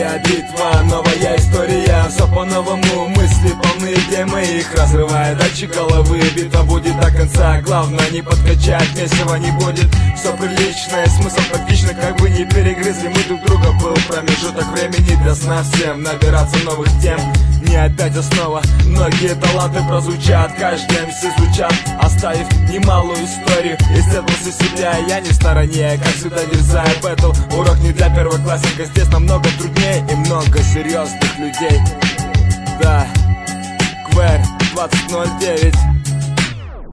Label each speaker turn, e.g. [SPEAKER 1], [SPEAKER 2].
[SPEAKER 1] Новая битва, новая история, все по-новому, мысли полны идей моих, разрывая дальше головы. Битва будет до конца, главное не подкачать, месива не будет. Все приличное, смысл практично, как бы не перегрызли мы друг друга. Был промежуток времени для сна всем, набираться новых тем. Не опять основа, многие таланты прозвучат, каждый МС звучат, оставив немалую историю. Исследовался себя, я не в стороне, как всегда дерзаю. Бэтл, урок не для первоклассника, здесь намного труднее и много серьезных людей. Да, Квер 2009.